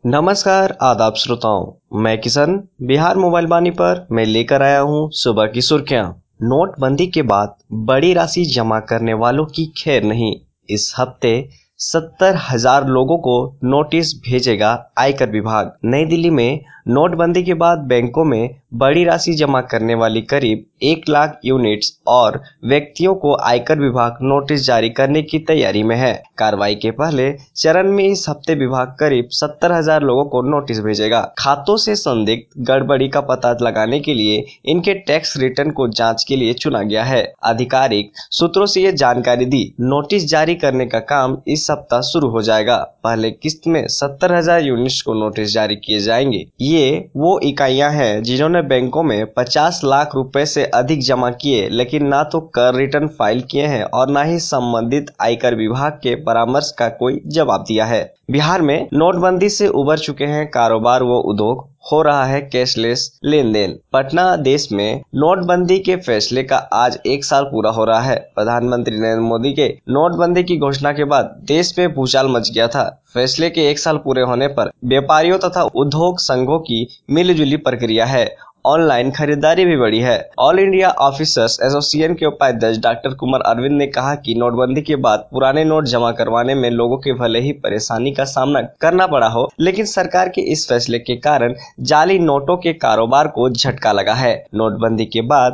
नमस्कार आदाब श्रोताओं, मैं किशन बिहार मोबाइल वाणी पर मैं लेकर आया हूं सुबह की सुर्खियां। नोटबंदी के बाद बड़ी राशि जमा करने वालों की खैर नहीं। इस हफ्ते 70,000 लोगों को नोटिस भेजेगा आयकर विभाग। नई दिल्ली में नोटबंदी के बाद बैंकों में बड़ी राशि जमा करने वाली करीब 1 लाख यूनिट्स और व्यक्तियों को आयकर विभाग नोटिस जारी करने की तैयारी में है। कार्रवाई के पहले चरण में इस हफ्ते विभाग करीब 70,000 लोगों को नोटिस भेजेगा। खातों से संदिग्ध गड़बड़ी का पता लगाने के लिए इनके टैक्स रिटर्न को जांच के लिए चुना गया है। आधिकारिक सूत्रों से ये जानकारी दी। नोटिस जारी करने का काम इस सप्ताह शुरू हो जाएगा। पहले किस्त में 70,000 यूनिट्स को नोटिस जारी किए जाएंगे। ये वो इकाइयां हैं जिन्होंने बैंकों में 50 लाख रुपए से अधिक जमा किए, लेकिन ना तो कर रिटर्न फाइल किए हैं और ना ही संबंधित आयकर विभाग के परामर्श का कोई जवाब दिया है। बिहार में नोटबंदी से उबर चुके हैं कारोबार व उद्योग, हो रहा है कैशलेस लेन देन। पटना देश में नोटबंदी के फैसले का आज 1 साल पूरा हो रहा है। प्रधानमंत्री नरेंद्र मोदी के नोटबंदी की घोषणा के बाद देश में भूचाल मच गया था। फैसले के 1 साल पूरे होने पर व्यापारियों तथा उद्योग संघों की मिलीजुली प्रक्रिया है। ऑनलाइन खरीदारी भी बढ़ी है। ऑल इंडिया ऑफिसर्स एसोसिएशन के उपाध्यक्ष डॉक्टर कुमार अरविंद ने कहा कि नोटबंदी के बाद पुराने नोट जमा करवाने में लोगों के भले ही परेशानी का सामना करना पड़ा हो, लेकिन सरकार के इस फैसले के कारण जाली नोटों के कारोबार को झटका लगा है। नोटबंदी के बाद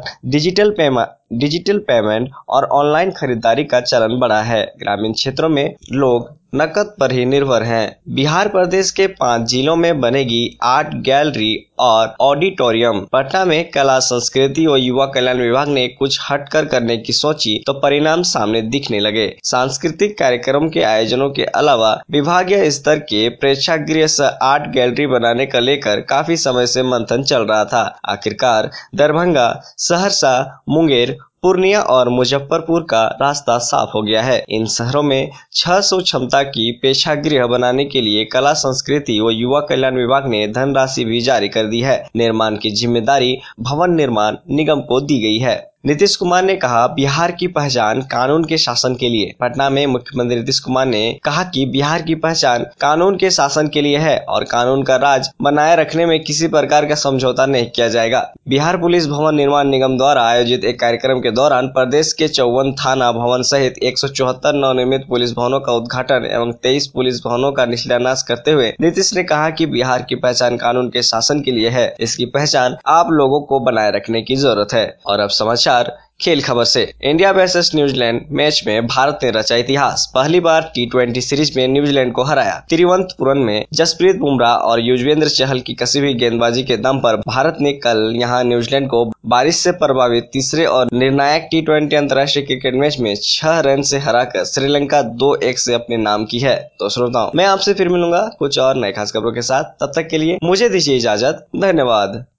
डिजिटल पेमेंट और ऑनलाइन खरीदारी का चलन बढ़ा है। ग्रामीण क्षेत्रों में लोग नकद पर ही निर्भर हैं। बिहार प्रदेश के 5 जिलों में बनेगी आर्ट गैलरी और ऑडिटोरियम। पटना में कला संस्कृति और युवा कल्याण विभाग ने कुछ हटकर करने की सोची तो परिणाम सामने दिखने लगे। सांस्कृतिक कार्यक्रम के आयोजनों के अलावा विभागीय स्तर के प्रेक्षागृह से आर्ट गैलरी बनाने का लेकर काफी समय से मंथन चल रहा था। आखिरकार दरभंगा, सहरसा, मुंगेर, पूर्णिया और मुजफ्फरपुर का रास्ता साफ हो गया है। इन शहरों में 600 क्षमता की प्रेक्षागृह बनाने के लिए कला संस्कृति व युवा कल्याण विभाग ने धनराशि भी जारी कर दी है। निर्माण की जिम्मेदारी भवन निर्माण निगम को दी गई है। नीतीश कुमार ने कहा, बिहार की पहचान कानून के शासन के लिए। पटना में मुख्यमंत्री नीतीश कुमार ने कहा कि बिहार की पहचान कानून के शासन के लिए है और कानून का राज बनाए रखने में किसी प्रकार का समझौता नहीं किया जाएगा। बिहार पुलिस भवन निर्माण निगम द्वारा आयोजित एक कार्यक्रम के दौरान प्रदेश के 54 थाना भवन सहित 174 नवनिर्मित पुलिस भवनों का उद्घाटन एवं 23 पुलिस भवनों का शिलान्यास करते हुए नीतीश ने कहा कि बिहार की पहचान कानून के शासन के लिए है। इसकी पहचान आप लोगों को बनाए रखने की जरूरत है। और अब समाचार खेल खबर से। इंडिया वर्सेस न्यूजीलैंड मैच में भारत ने रचा इतिहास। पहली बार T20 सीरीज में न्यूजीलैंड को हराया। तिरुवनंतपुरम में जसप्रीत बुमराह और युजवेंद्र चहल की कसी हुई गेंदबाजी के दम पर भारत ने कल यहां न्यूजीलैंड को बारिश से प्रभावित तीसरे और निर्णायक T20 अंतर्राष्ट्रीय क्रिकेट मैच में 6 रन से हराकर श्रीलंका 2-1 से अपने नाम की है। तो श्रोताओं, मैं आपसे फिर मिलूंगा कुछ और नए खास खबरों के साथ। तब तक के लिए मुझे दीजिए इजाजत। धन्यवाद।